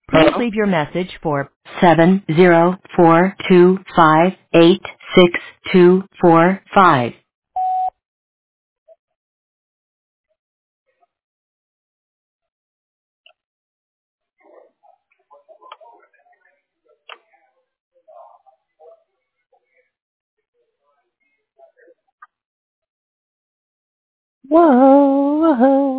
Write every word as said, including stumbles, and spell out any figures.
Please leave your message for seven zero four two five eight six two four five. Whoa, whoa.